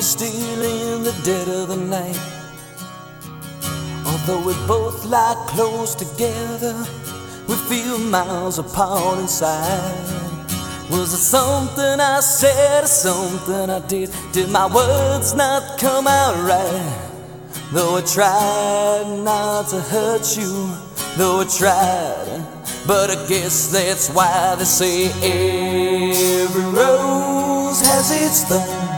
still in the dead of the night. Although we both lie close together, we feel miles apart inside. Was it something I said or something I did? Did my words not come out right? Though I tried not to hurt you, though I tried, but I guess that's why they say every rose has its thorn.